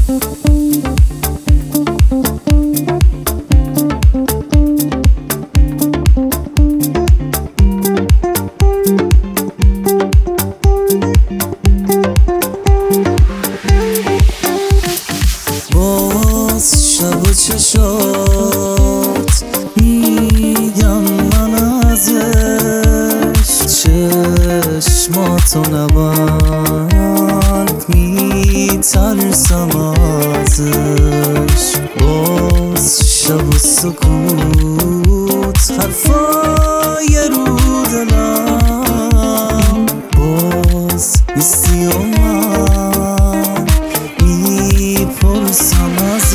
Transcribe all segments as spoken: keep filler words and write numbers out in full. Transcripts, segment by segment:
شب و چشات میگم من ازش، چشماتو نبند میترسم ازش. باز شب و سکوت حرفای رو دلم، باز نیستی و من میپرسم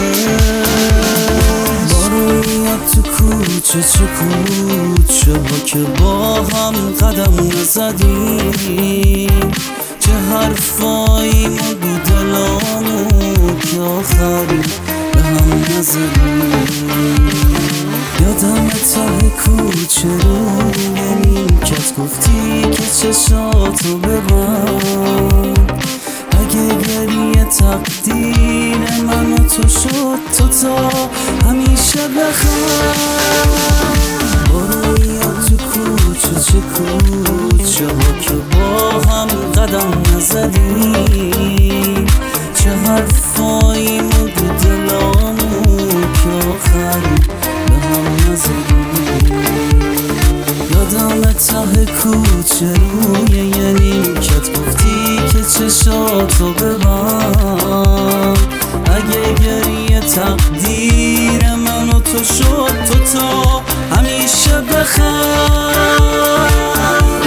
تو کوچه چه کوچه ها که با هم قدم نزدیم، چه حرفایی مگو دلامو که آخری به هم نزدیم. یادم ته کوچه روی نیمکت گفتی که چشاتو ببند، اگه گریه تقدیر من و تو شد تو تا همیشه بخند. بارویا تو کوچه چه کوچه ها که با هم قدم نزدیم، چه حرفایی مگو دلامو که آخری به هم نزدیم. یادم ته کوچه روی یه نیمکت گفتی که چشاتو ببند، اگه گریه تقدیر من و تو شد تو تا همیشه بخند.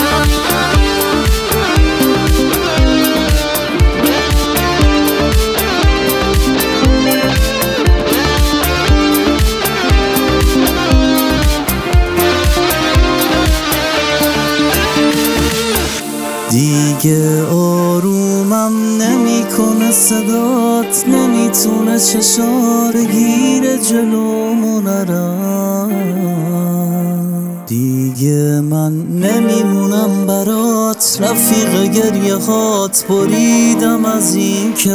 دیگه آرومم نمیکنه صدات، نمیتونه چشاره گیر جلومو نرم. دیگه من نمیمونم برات رفیق گریه هات، بریدم از این که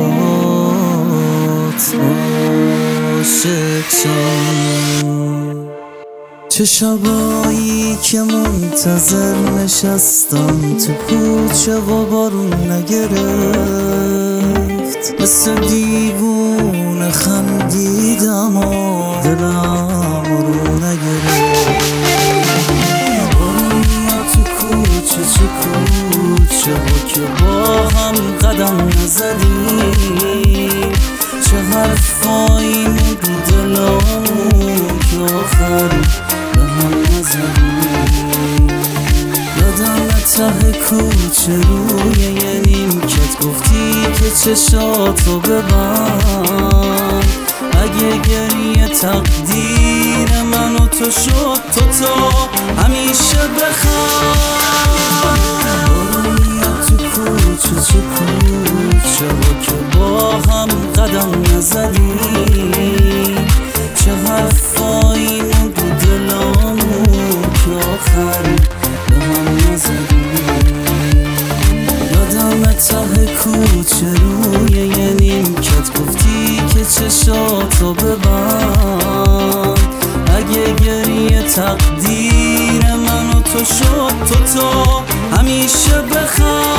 باهات عاشق شم. چه شبایی که منتظر نشستم تو کوچه و بارون نگرفت، مثل دیوونه خندیدم و دلم رو نگرفت. بارویا تو کوچه چه کوچه ها که با هم قدم نزدیم، چه حرفایی مگو دلامو که آخری یادم ته کوچه روی یه نیمکت گفتی که چشاتو ببند، اگه گریه تقدیر من و تو شد تو تا همیشه بخند. بارویا تو کوچه چه کوچه ها که با هم قدم نزدیم، چه حرفایی مگو دلامو که آخری به هم نزدیم. یادم ته کوچه روی یه نیمکت گفتی که چشاتو ببند، اگه گریه تقدیر من و تو شد تو تا همیشه بخند.